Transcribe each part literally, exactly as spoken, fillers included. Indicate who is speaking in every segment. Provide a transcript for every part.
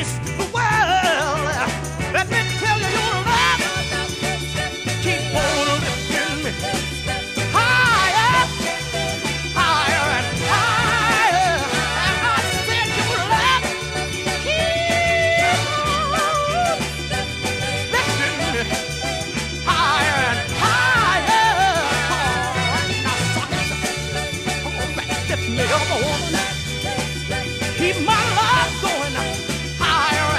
Speaker 1: Well, let me tell you, your love keep on lifting me higher, higher and higher. And I said your love keep on lifting me higher and higher. Oh, now suck it, oh, lift me up, oh. Keep my love going higher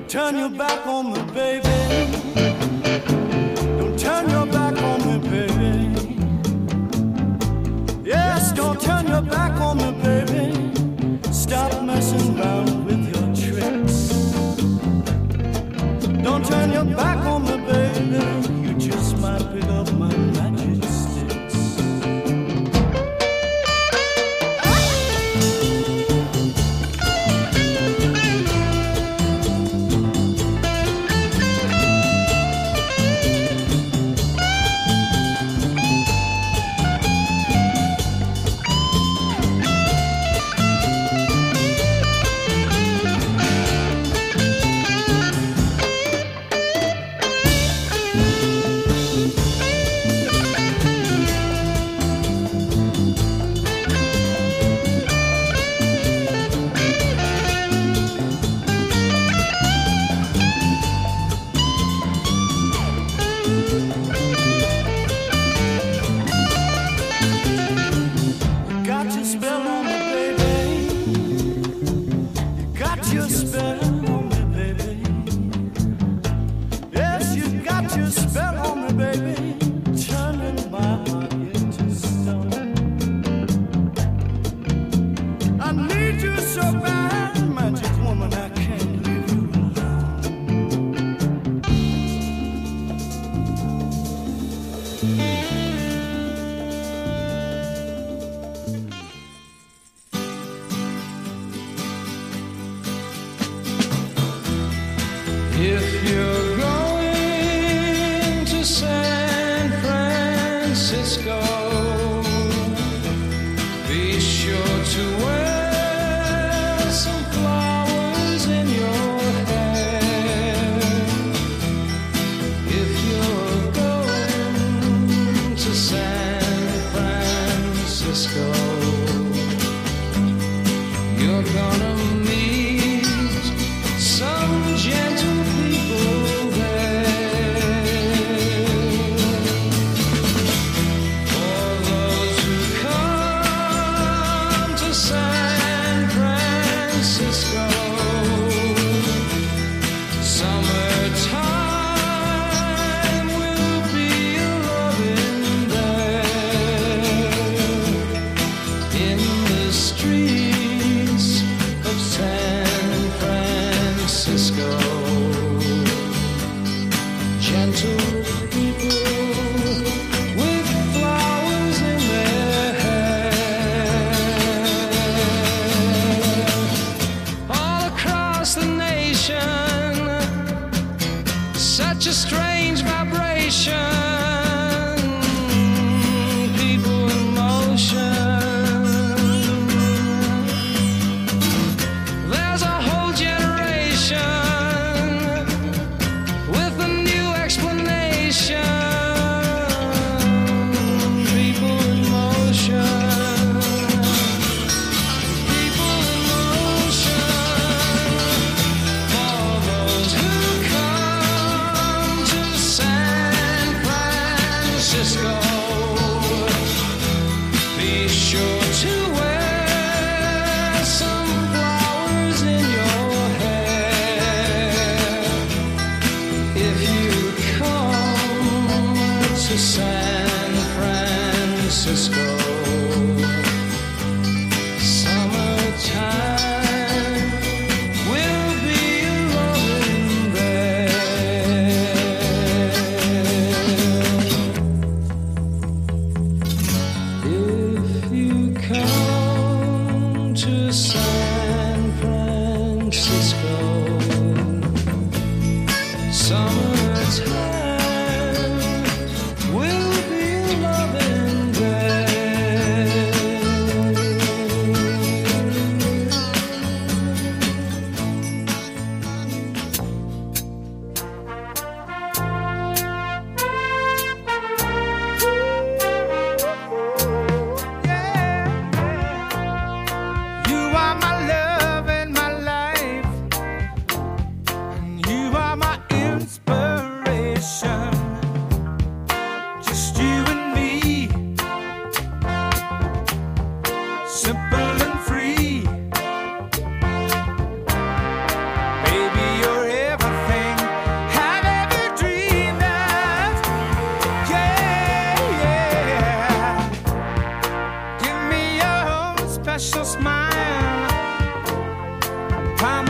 Speaker 2: Don't turn your back on me, baby. Don't turn your back on me, baby. Yes, don't turn your back on me, baby. Stop messing around with your tricks. Don't turn your back on me, baby. You just might pick up my magic sticks.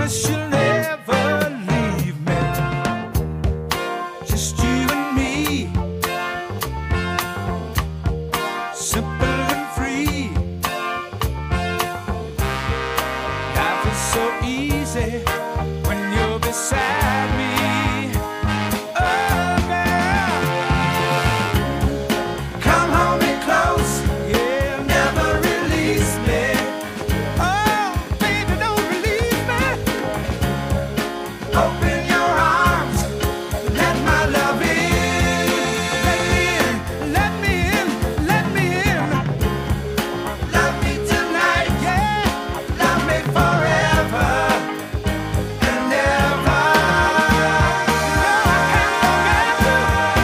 Speaker 2: promise you'll never leave me. Just you and me, simple and free. Life is so easy when you're beside me. Oh, girl, come hold me close, yeah, never release me. Oh, baby, don't release me. Open your arms, let my love in. Let me in, let me in, let me in. Love me tonight, yeah, love me forever and ever. You know I can't forget you.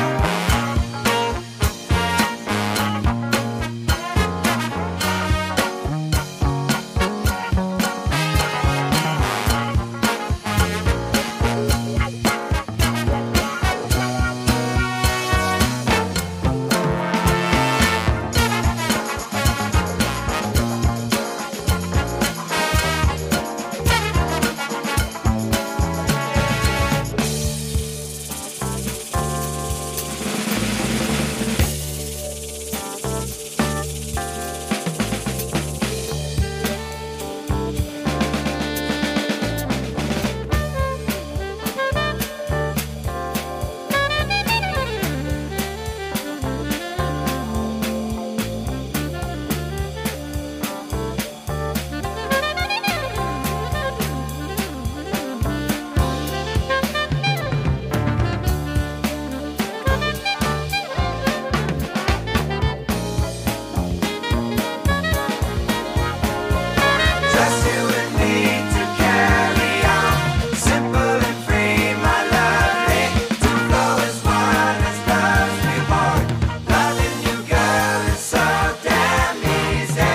Speaker 2: Just you and me to carry on, simple and free, my lovely. To flow as one as love's reborn. Loving you, girl, is so damn easy.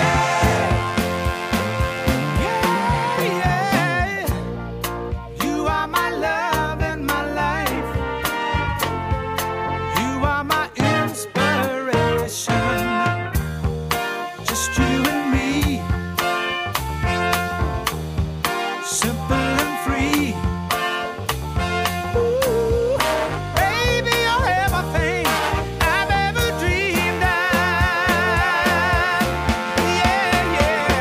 Speaker 2: Yeah, yeah. You are my love and my life. You are my inspiration. Just you and me, simple and free. Ooh, baby, you're everything I've ever dreamed of. Yeah, yeah.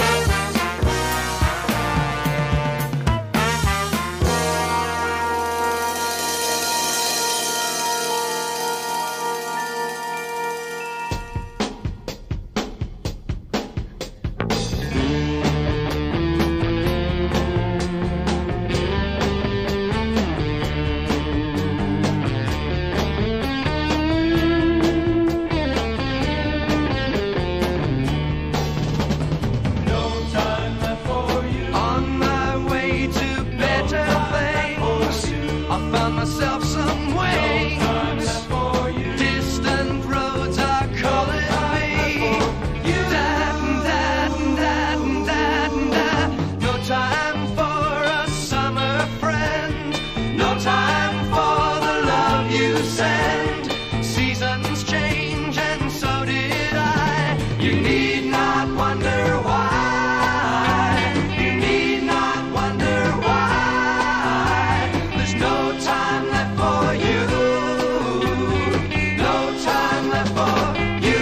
Speaker 2: On my way to better things, I found myself some wings. Distant roads are calling me. Da, da, da, da, da. No time for a summer friend. No time for the love you send. Seasons change and so did I. You need not wonder why. You need not wonder why. There's no time left for you. No time left for you.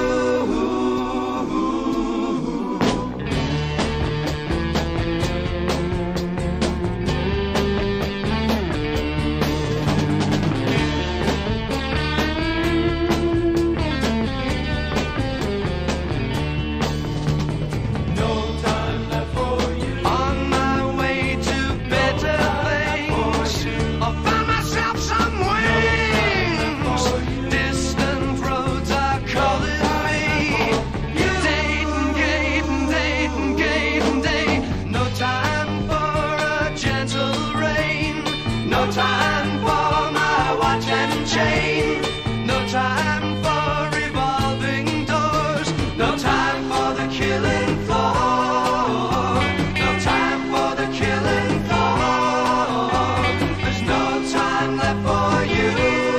Speaker 2: On my way to better things, I found myself some wings. Distant roads are calling me. Dayton, Dayton, Dayton, Dayton, Dayton. No time for a gentle rain. No time for my watch and chain. No time for revolving doors. No time for the killing floor. No time for the killing floor. There's no time left for you.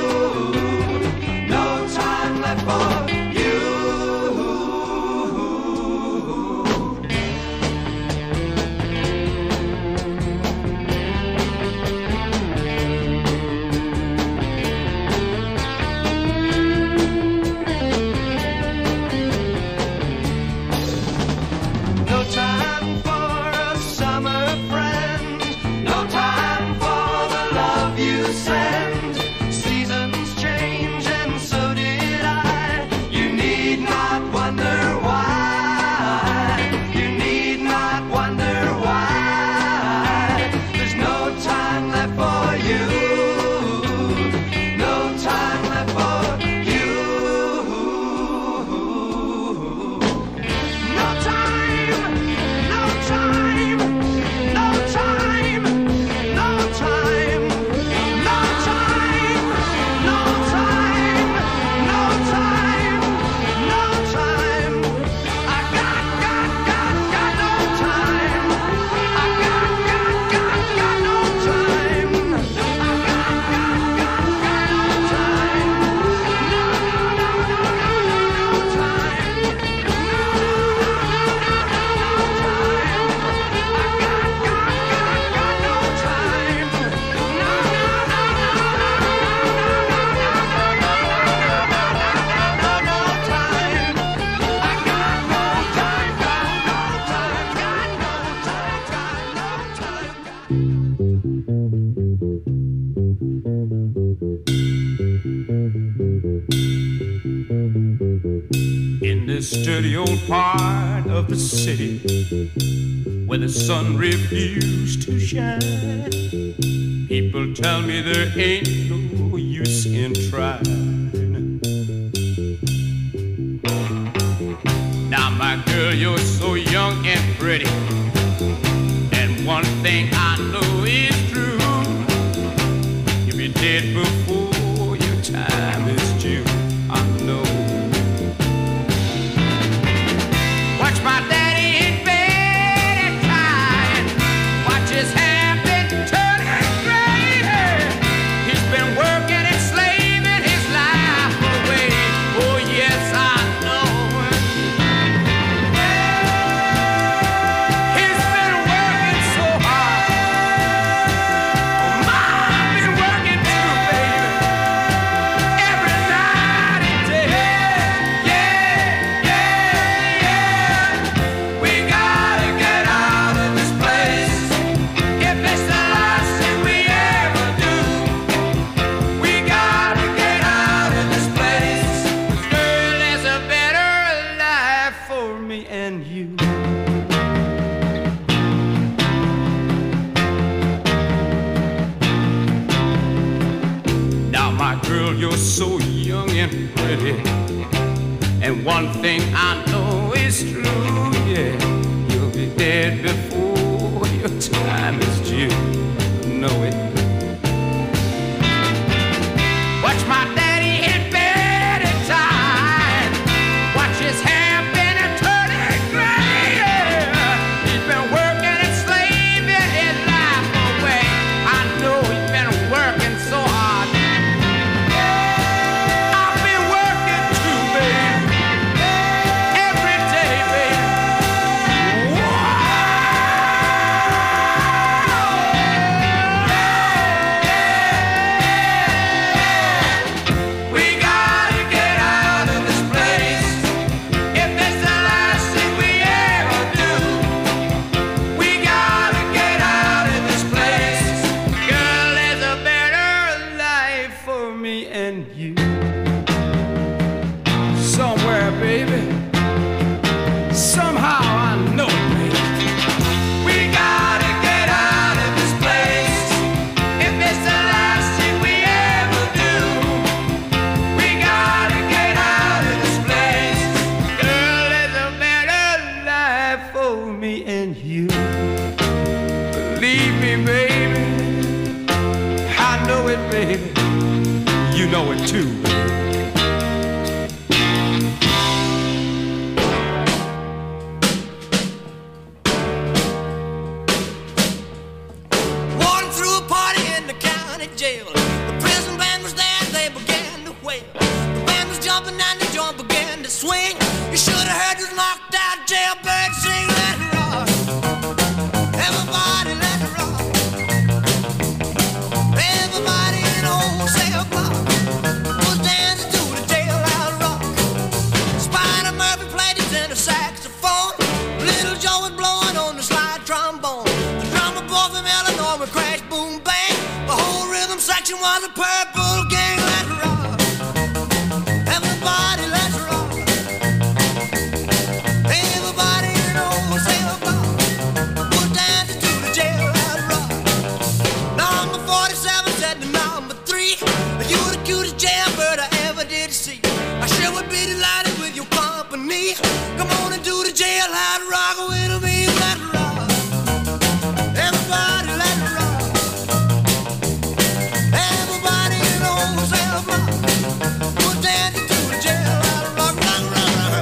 Speaker 2: No time left for you.
Speaker 1: old part of the city where the sun refused to shine. People tell me there ain't no use in trying. Now, my girl, you're so young and pretty, and one thing I know is true: you'll be dead before your time is due. I know. Watch my daddy in bed at night. Watch his hair been turning gray. He's been working and slaving his life away. Oh yes, I know. He's been working so hard. Oh, I've been working too, baby. Every night and day. Yeah, yeah, yeah. We gotta get out of this place. If it's the last thing we ever do, we gotta get out of this place. 'Cause girl, there's a better life for me and you. Now, my girl, you're so young and pretty, and one thing I know is true, yeah, you'll be dead before your time is due. Know it. Watch my daddy in bed at time. Watch his hair been a turning gray. He's been working and slaving his life away. I know he's been working so hard. I've been working too, baby. Every day, baby. We gotta get out of this place. If it's the last thing we ever do, we gotta get out of this place. Girl, there's a better life for me and you. Somewhere, baby. Somehow I know it, baby. We gotta get out of this place. If it's the last thing we ever do, we gotta get out of this place. Girl, there's a better life for me and you. Believe me, baby. I know it, baby. You know it too, baby.
Speaker 3: Walking through a party in the county jail. The prison band was there and they began to wail. The band was jumping and the joint began to swing. You should have heard this knocked out jailbird sing. Let it rock. Everybody let it rock. Everybody in the whole cell block was dancing to the jailhouse rock. Spider Murphy played his tenor saxophone. Little Joe was blowing on the slide trombone. The drummer boy from Illinois would crash, boom, bang. The whole rhythm section was a purple gang. Let's rock. Everybody, let's rock. Everybody in the whole cell block was dancing to the jailhouse rock. Number forty-seven said to number three, you the cutest jailbird I ever did see. I sure would be delighted with your company. Come on and do the jailhouse rock with me. Let's rock. Everybody, let's rock. Everybody in the whole cell block was dancing to the jailhouse rock. Rock, rock, rock.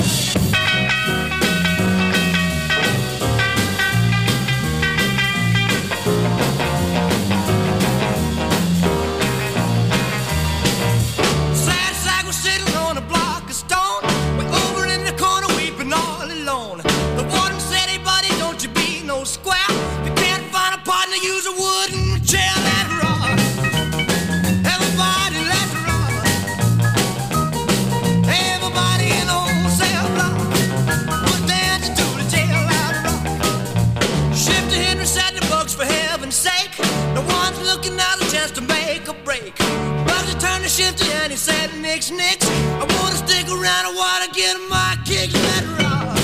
Speaker 3: Sad sack was sitting on a block of stone. Way over in the corner weeping all alone. The warden said, hey buddy, don't you be no square. If you can't find a partner, use a wooden chair. Let's rock. Everybody, let's rock. Everybody in the whole cell block was dancing to the jailhouse rock. Shifty Henry said the bugs for heaven's sake. No one's looking out a chance to make a break. Bugsy turned to Shifty and he said, nix, nix. I wanna stick around, I wanna get my kicks. Let's rock.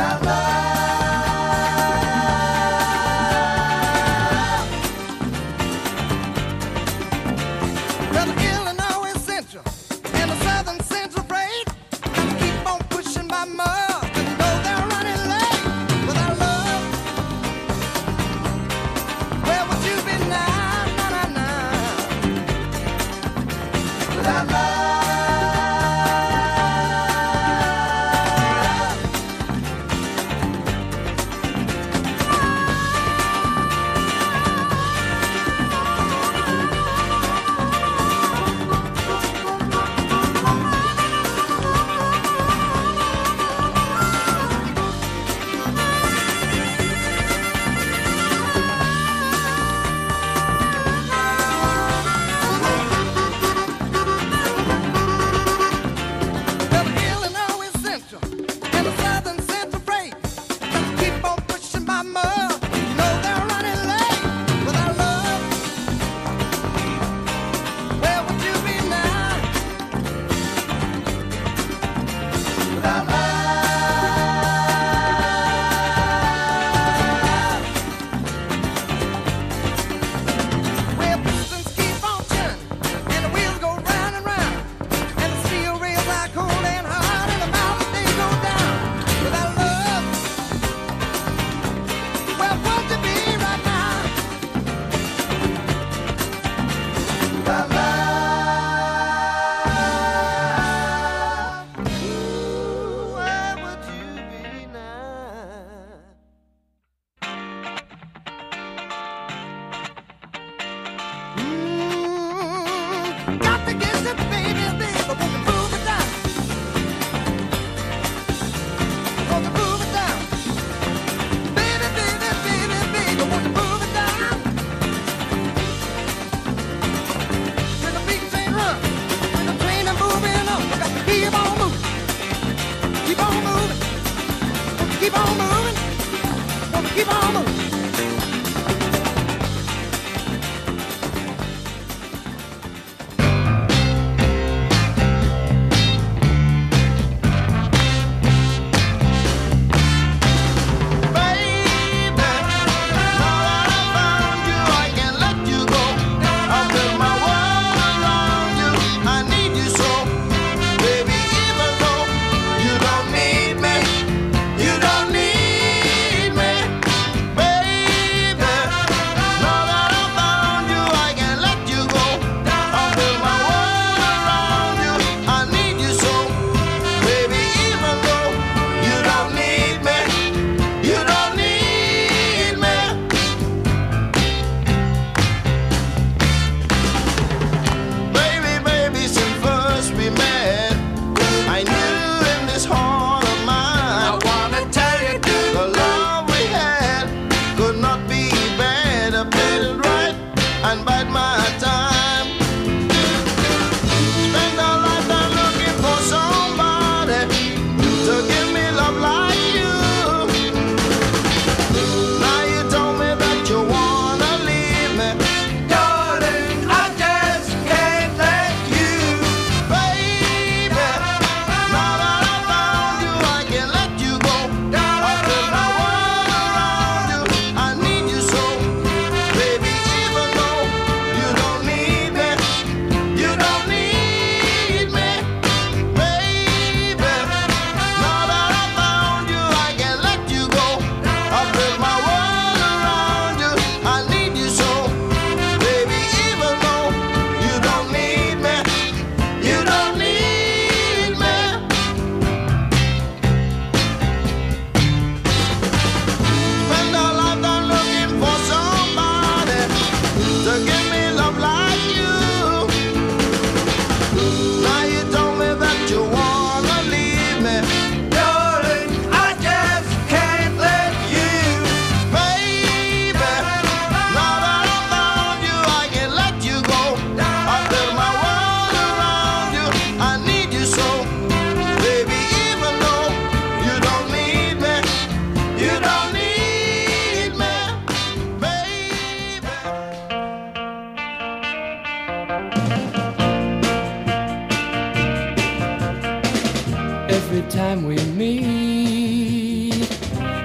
Speaker 3: without love. Well, the Illinois Central and the Southern Central freight keep on pushing by miles, even though they're running late. Without love, where would you be now? Na, na, na. Without love.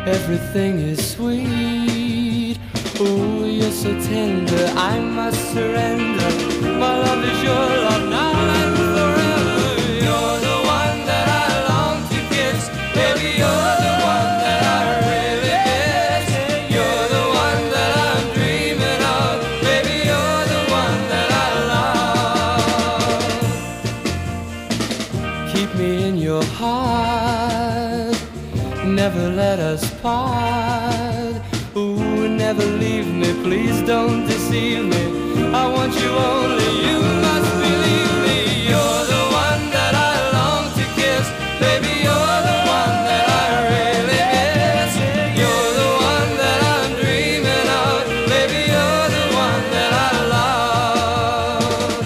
Speaker 1: everything is sweet. Oh, you're so tender, I must surrender. My love is your love now and forever. You're the one that I long to kiss. Baby, you're the one that I really miss. You're the one that I'm dreaming of. Baby, you're the one that I love. Keep me in your heart, never let us part. Ooh, never leave me, please don't deceive me. I want you only, you must believe me. You're the one that I long to kiss. Baby, you're the one that I really miss. You're the one that I'm dreaming of. Baby, you're the one that I love.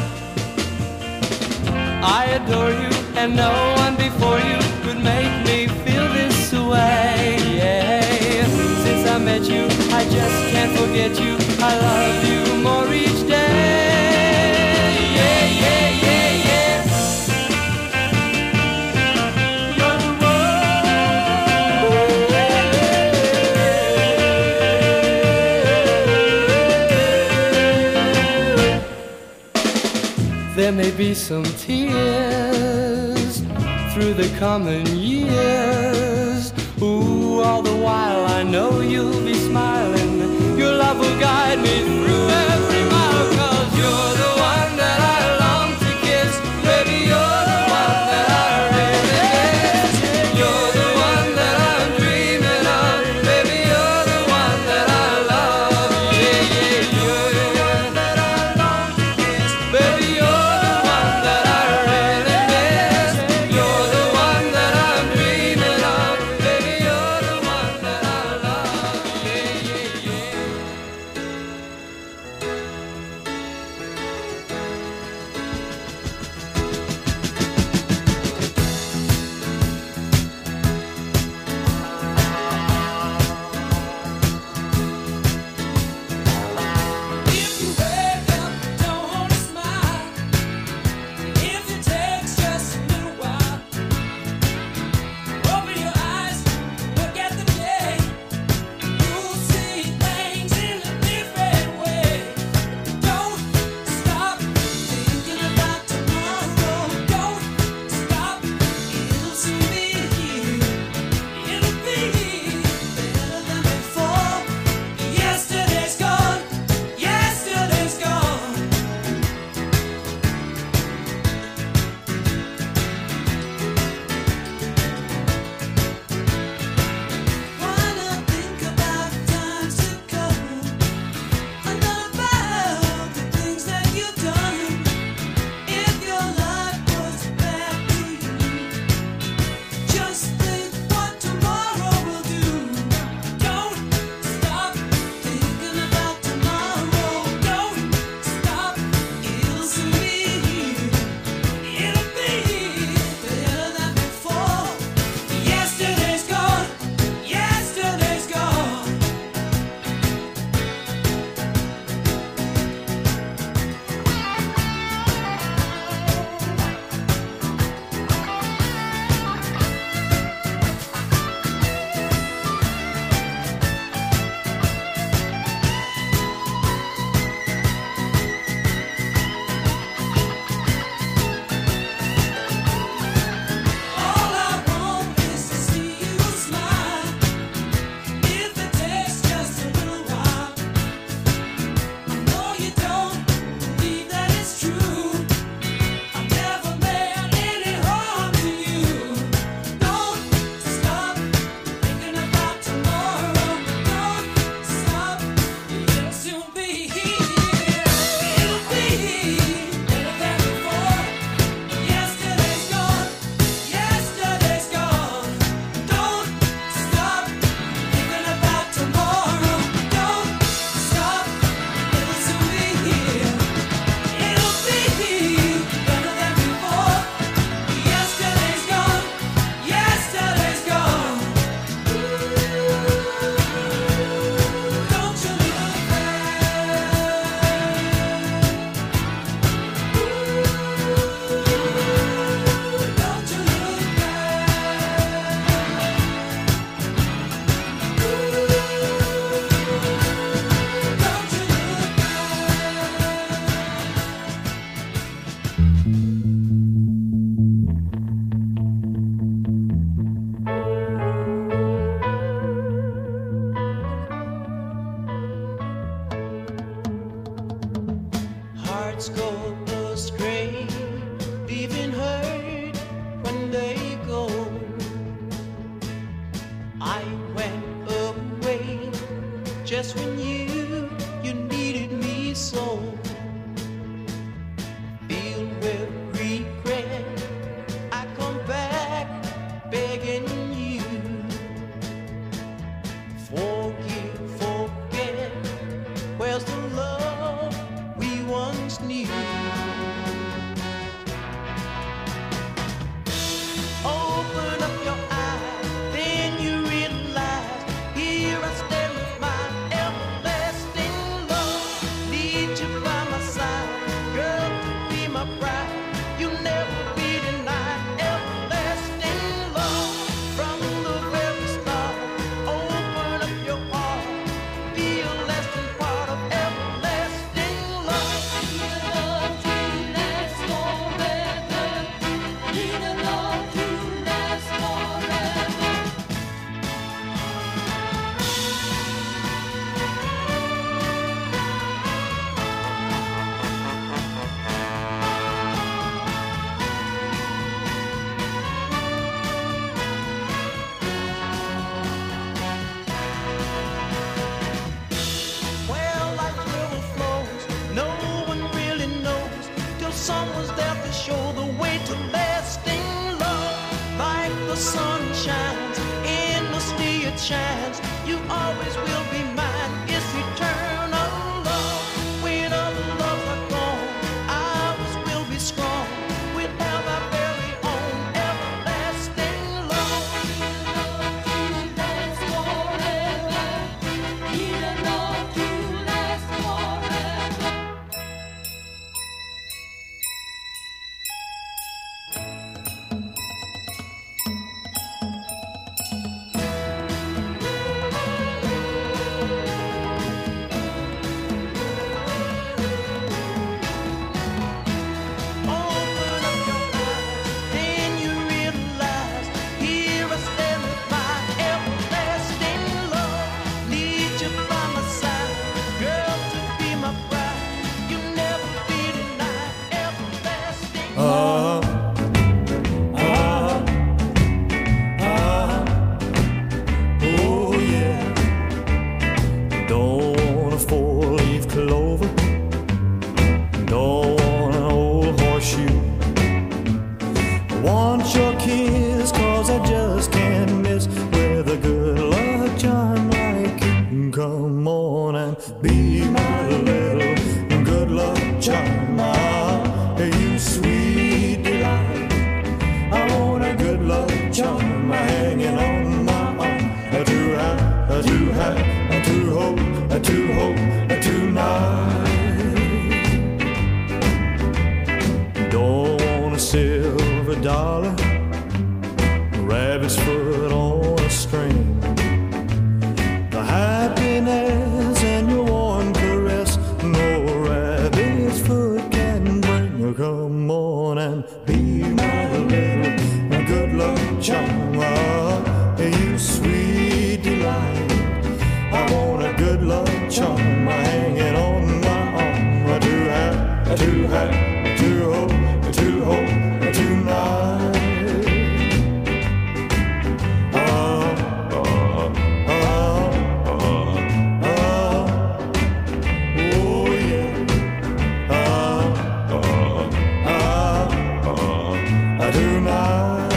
Speaker 1: I adore you, and no one before you could make me feel this way. Yeah. Since I met you, I just can't forget you. I love you more each day. Yeah, yeah, yeah, yeah. You're the one. There may be some tears through the coming years. Ooh, all the while I know you'll be smiling. Your love will guide me through every mile. 'Cause you're the one that I long to kiss. Baby, you're the one that I really miss. You're the one that I'm dreaming of. Baby, you're the one that I love. Yeah, yeah, you're the one that I long to kiss. Baby, you're the one that I really miss. You're the one that I'm dreaming of.
Speaker 3: Birds go astray, leaving hurt when they go. I went away just when you, you needed me so. Filled with regret, I come back begging you. Forgive, forget, where's the love we once knew? Open up your eyes, then you realize, here I stand with my everlasting love. Need you by my side, girl, to be my bride. You never be denied everlasting love from the very start. Open up your heart, be a lasting part of everlasting love. Need a love to last forever. Need a love to last forever. Well, life's river flows, no one really knows till someone's there to show the way to lasting love. Like the sun shines, endlessly it shines. You always will be mine. It's eternal love. When other loves are gone, ours will be strong. We'll have our very own everlasting love. Last forever. Need a love to last forever. Open up your eyes, then you realize, here I stand with my everlasting love. Need you by my side, girl, to be my bride. You never be denied everlasting love.
Speaker 4: Oh yeah, don't want a four-leaf clover, don't want an old horseshoe. I want your kiss, cause I just can't miss with a good luck charm like you. Come on and be my little good luck charm. Ah, you sweet delight. I want a good luck charm hanging on my arm. To have, to have, to hope, to hope, tonight. Don't want a silver dollar, rabbit's foot on a string. The happiness and your warm caress, no rabbit's foot can bring. Come on and be my little good luck charm. Ah, you sweet delight. I want a good luck charm hanging on my arm. To have, to have, to hope, to hope tonight. Ah, ah, ah, ah, ah. Oh yeah. Ah, ah, ah, ah, tonight.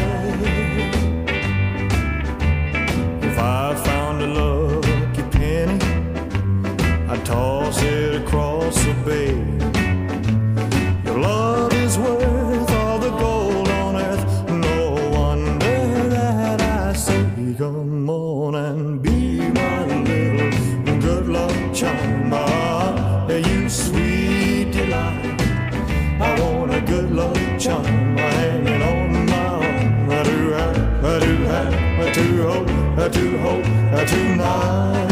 Speaker 4: If I found a lucky penny, I'd toss it across the bay. Your love is worth all the gold on earth. No wonder that I say, come on and be my little good luck charm. Ah, you sweet delight. I want a good luck charm hanging on my arm. I do have, I do have, I do hope, I do hope, I tonight.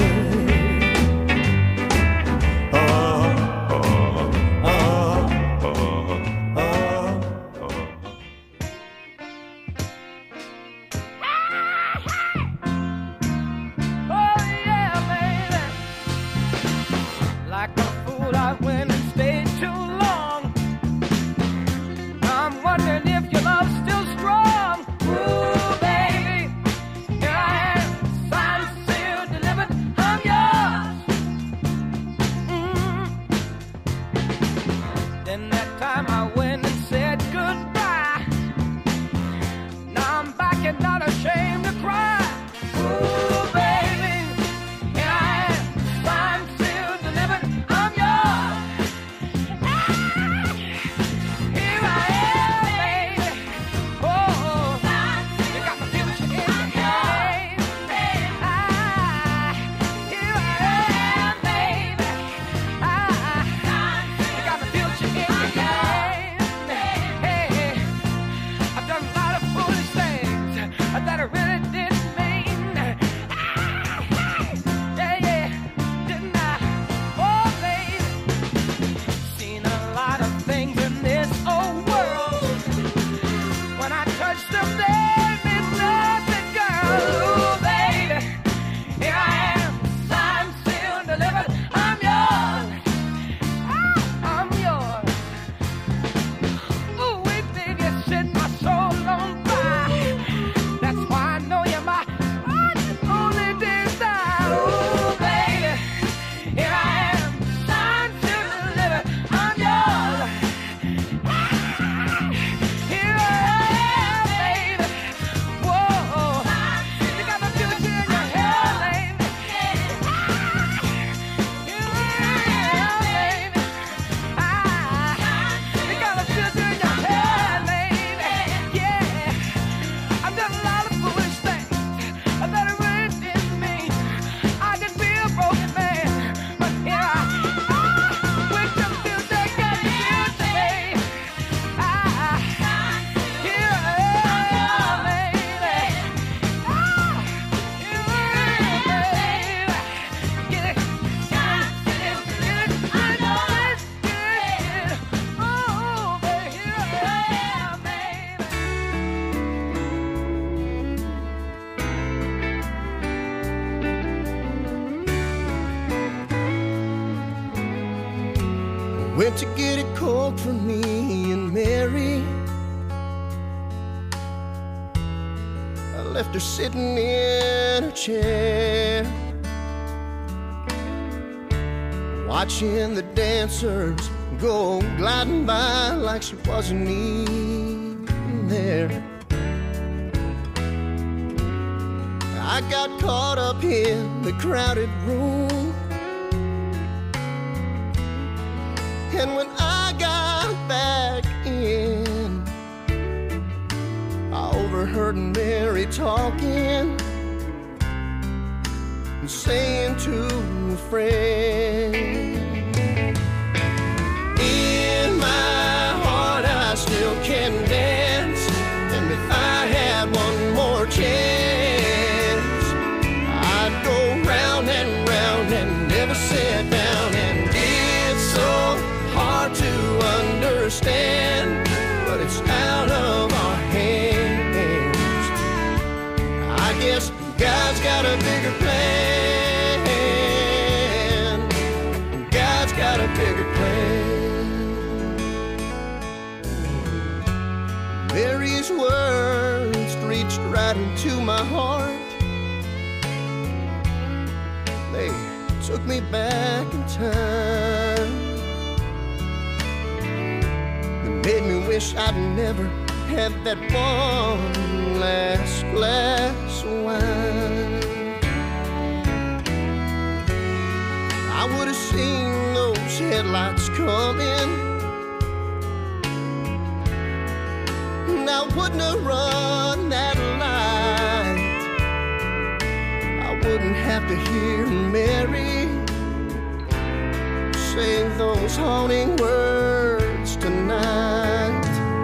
Speaker 4: Ah, ah, ah, ah, ah, ah.
Speaker 1: Oh yeah, baby. Like a fool, I went and stayed too long.
Speaker 3: went to get it cold for me and Mary. I left her sitting in her chair, watching the dancers go gliding by like she wasn't even there. I got caught up in the crowded room, and when I got back in, I overheard Mary talking and saying to a friend, in my heart I still can dance, and if I had one more chance, I'd go round and round and never sit down. And it's so hard to understand, but it's out of our hands. I guess God's got a bigger plan. God's got a bigger plan. Mary's words reached right into my heart. They took me back in time. It made me wish I'd never had that one last glass of wine. I would have seen those headlights coming, and I wouldn't have run that light. I wouldn't have to hear Mary say those haunting words tonight.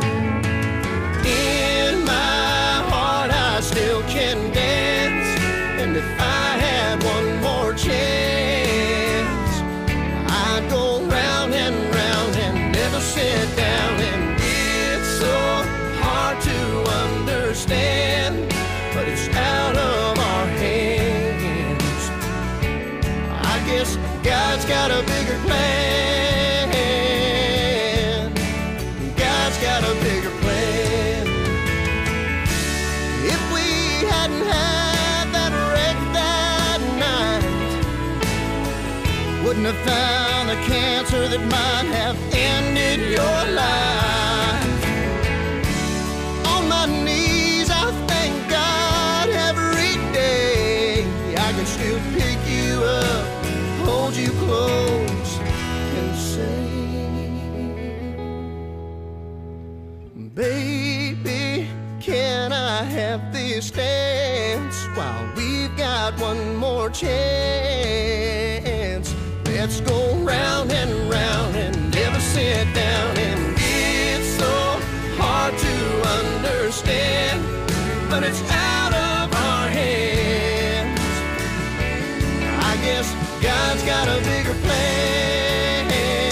Speaker 3: In my heart I still can dance, and if I had one more chance, I'd go round and round and never sit down. And it's so hard to understand, but it's out of our hands. I guess God's got a bigger plan. God's got a bigger plan. If we hadn't had that wreck that night, wouldn't have found the cancer that might have ended your life. On my knees I thank God every day. I can still pick you up, hold you close, and say, baby, can I have this dance while we've got one more chance? Let's go round and round and never sit down. And it's so hard to understand, but it's out of our hands. I guess God's got a bigger plan.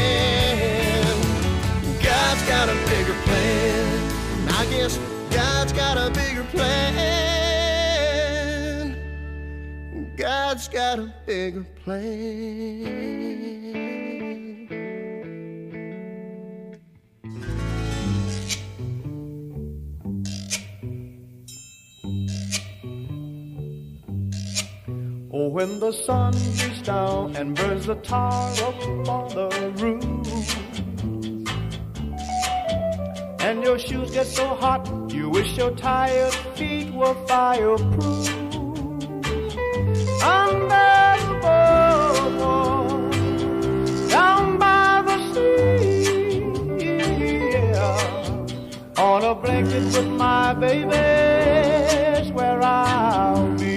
Speaker 3: God's got a bigger plan. I guess God's got a bigger plan. God's got a bigger plan.
Speaker 4: Oh, when the sun beats down and burns the tar up on the roof, and your shoes get so hot, you wish your tired feet were fireproof. Under the boardwalk, down by the sea, yeah, on a blanket with my baby's where I'll be.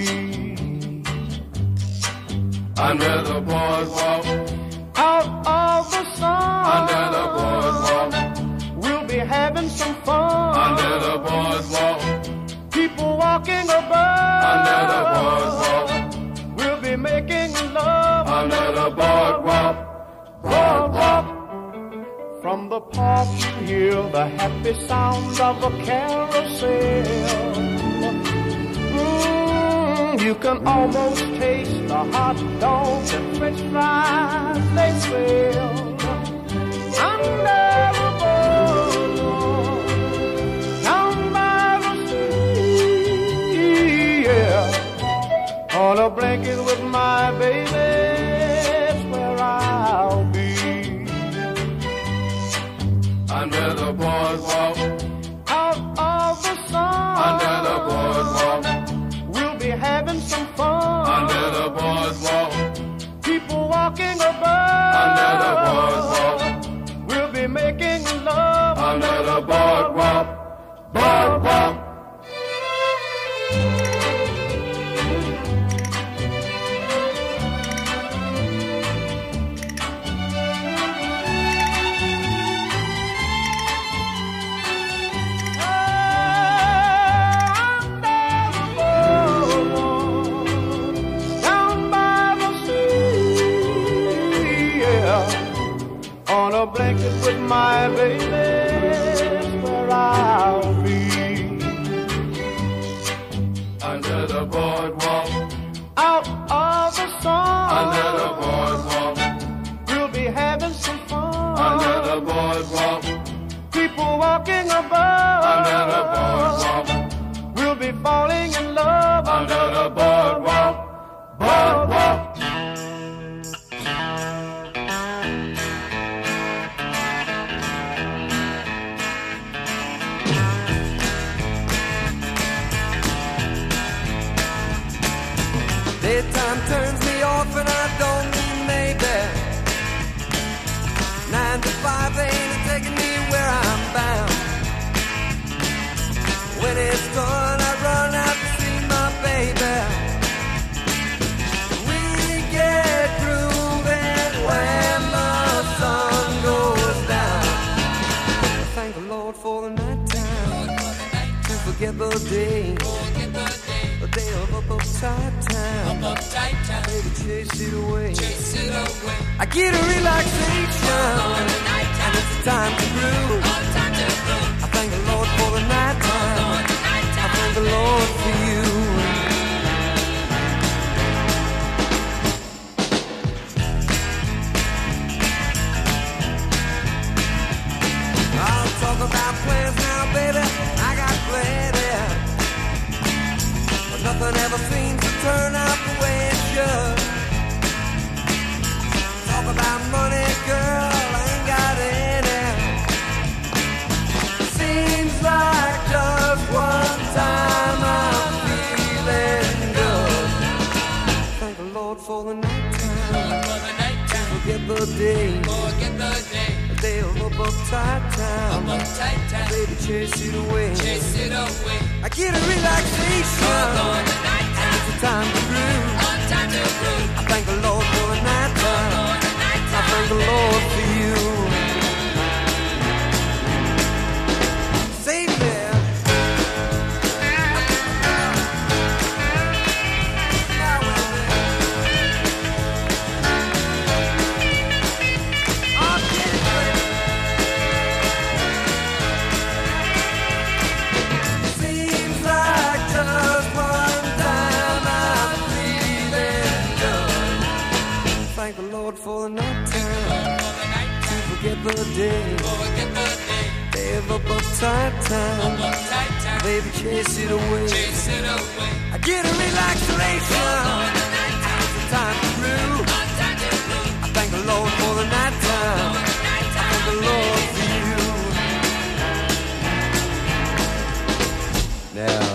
Speaker 1: Under the boardwalk,
Speaker 4: Out of the sun,
Speaker 1: under the boardwalk,
Speaker 4: we'll be having some fun.
Speaker 1: under the boardwalk,
Speaker 4: People walking above,
Speaker 1: under the boardwalk,
Speaker 4: we'll be making love.
Speaker 1: under the boardwalk, boardwalk.
Speaker 4: From the park you hear the happy sounds of a carousel. Mm, you can almost taste the hot dogs and french fries they sell.
Speaker 1: under the boardwalk, down by the sea, yeah. On a blanket with my baby, that's where I'll be.
Speaker 5: Under the boardwalk,
Speaker 1: Out of the sun,
Speaker 5: under the boardwalk,
Speaker 1: we'll be having some fun.
Speaker 5: under the boardwalk,
Speaker 1: People walking above,
Speaker 5: under the boardwalk,
Speaker 1: we'll be making love
Speaker 5: under the boardwalk, boardwalk.
Speaker 1: down by the sea, yeah. On a blanket with my baby, that's where I'll be.
Speaker 5: Under the boardwalk,
Speaker 1: Out of the sun,
Speaker 5: under the boardwalk,
Speaker 1: we'll be having some fun.
Speaker 5: under the boardwalk,
Speaker 1: People walking above,
Speaker 5: under the boardwalk,
Speaker 1: we'll be falling in love
Speaker 5: under the boardwalk, boardwalk.
Speaker 2: Daytime turns me off and I don't mean maybe. Nine to five ain't taking me where I'm bound. When it's done, I run out to see my baby. We get grooving when the sun goes down. Thank the Lord for the night time, to forget the day. The day of up upside time, baby, chase it away. I get a relaxation, and it's time to groove. I thank the Lord for the night time. I thank the Lord for you. I'll talk about plans now, baby. I got plenty. But nothing ever seems to turn out the way it should. Talk about money, girl, I ain't got any. Seems like just one time I'm feeling good. Thank the Lord for the night time. Forget the day. The day of up uptight time. Baby, chase it away. I get a relaxation, and it's a time to groove. I thank the Lord for the night time. I thank the Lord for you. Save me. I'll get it, baby. Seems like just one time I'm feeling good. Thank the Lord for the night time, to forget the day. Day of up uptight time, baby, chase it away. I get a relaxation, and it's a time to groove. I thank the Lord for the night time. I thank the Lord for you. Now.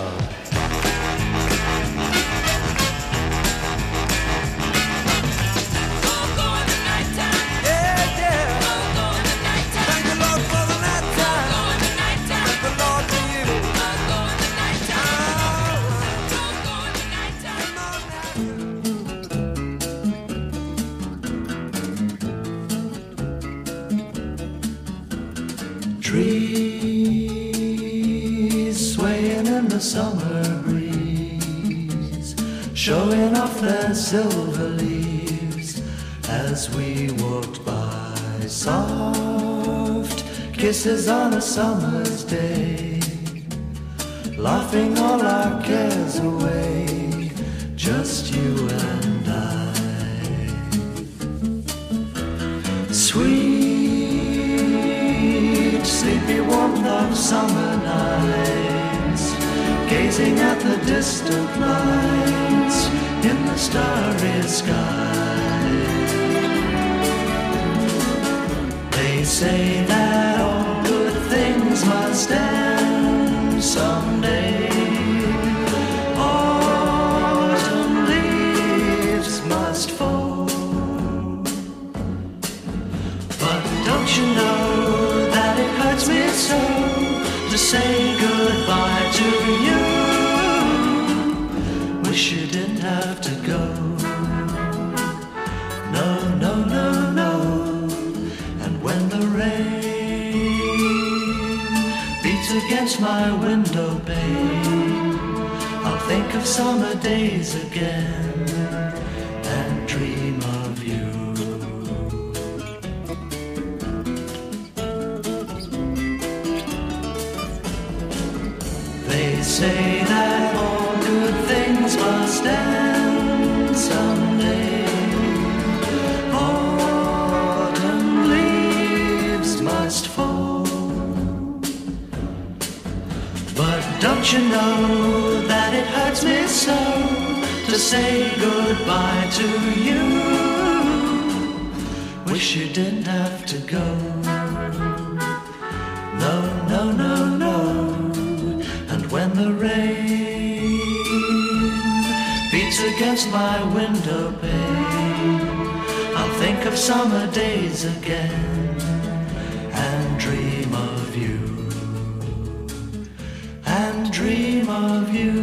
Speaker 2: Yeah, yeah. Thank the Lord for the night time. Thank the Lord for you.
Speaker 4: Trees swaying in the summer breeze, showing off their silver leaves as we walked by. Soft kisses on a summer's day, laughing all our cares away, just you and I. Sweet
Speaker 3: summer nights, gazing at the distant lights in the starry sky. They say that all good things must end someday. Autumn leaves must fall. But don't you know that it hurts me so to say goodbye to you? Wish you didn't have to go. No, no, no, no. And when the rain beats against my window pane, I'll think of summer days again and dream of you. They say that all good things must end someday. Autumn leaves must fall. But don't you know that it hurts me so to say goodbye to you? Wish you didn't have to go. No, no, no, no. And when the rain beats against my window pane, I'll think of summer days again and dream of you. And dream of you.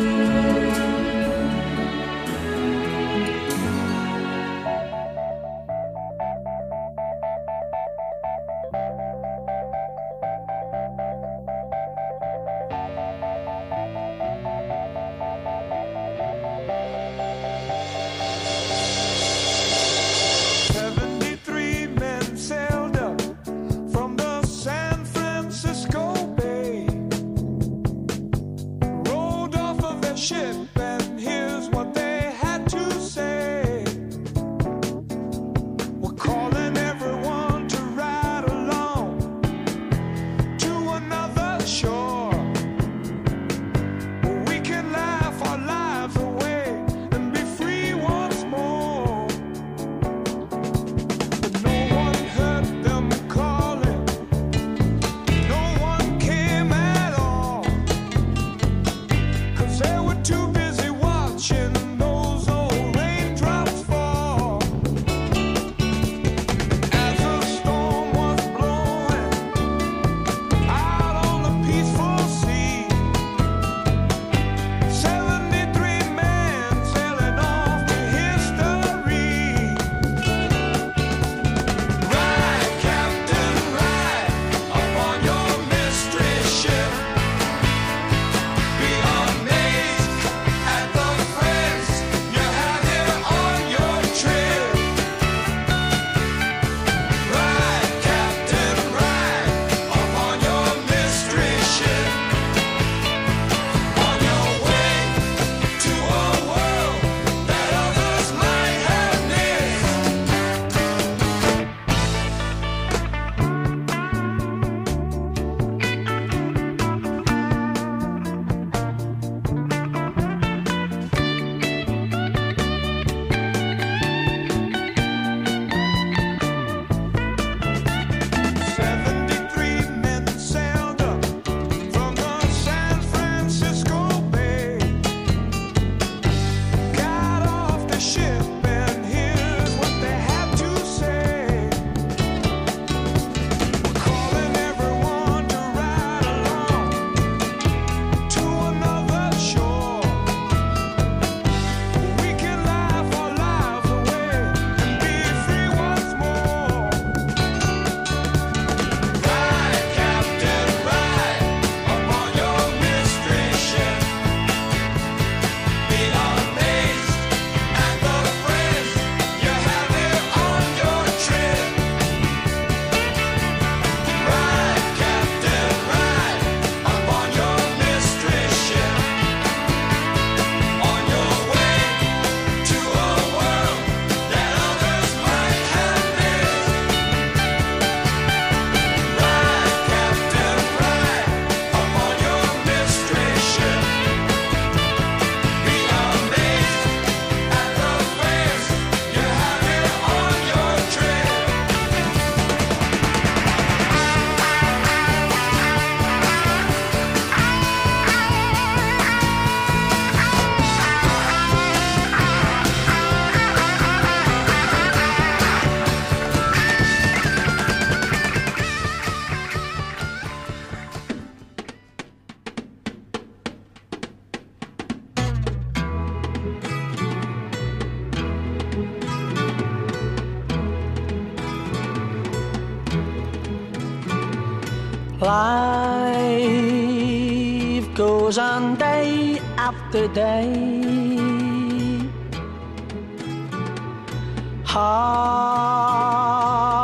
Speaker 1: Seventy-three men sailed up from the San Francisco Bay, rode
Speaker 6: Life goes on day after day. Heart